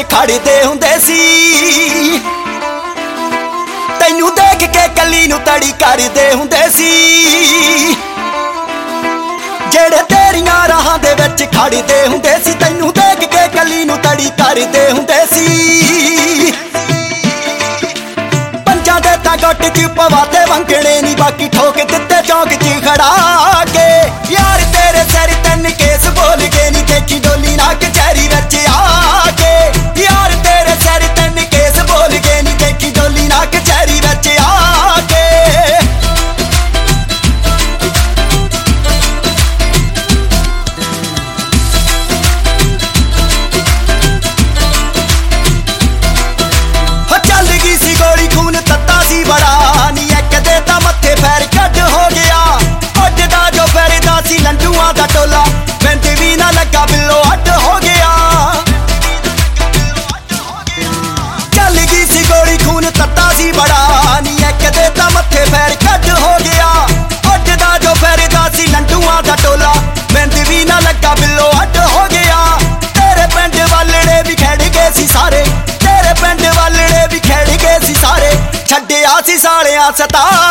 खड़दे हुंदे सी। तैनू देख के कली नू तड़ी करदे हुंदे सी। जेड़े तेरियां राहां दे विच खड़दे हुंदे सी, तैनू देख के कली नू तड़ी करदे हुंदे सी। पंजां दे तां गुट च पवाते वंगणे नी, बाकी ठोक दित्ते चौक च खड़ा के। यार तेरे सिर तन केस बोल के नी, देखी डोली ना कचहरी विच आके। यार तेरे सिर तन केस बोल के नी, देखी डोली ना कचहरी विच आके। चल गई सी गोली, खून तत्ता सी बड़ा नी, एक दे तां मत्थे पैर कट हो गया। उड्डदा जो फिरदा सी लंडूआं दा टोला, बिंद भी ना लगा बिल्लो अड्ड हो गया। चल गई सी गोली, खून तत्ता सी बड़ा नी, एक दे तां मत्थे पैर कट हो गया। उड्डदा जो फिरदा सी लंडूआं दा टोला, बिंद भी ना लगा बिल्लो अड्ड हो गया। तेरे पिंड वालड़े भी खड़ गए सी सारे, तेरे पिंड वालड़े भी खड़ गए सी सारे। छड्डिया सी सालियां सता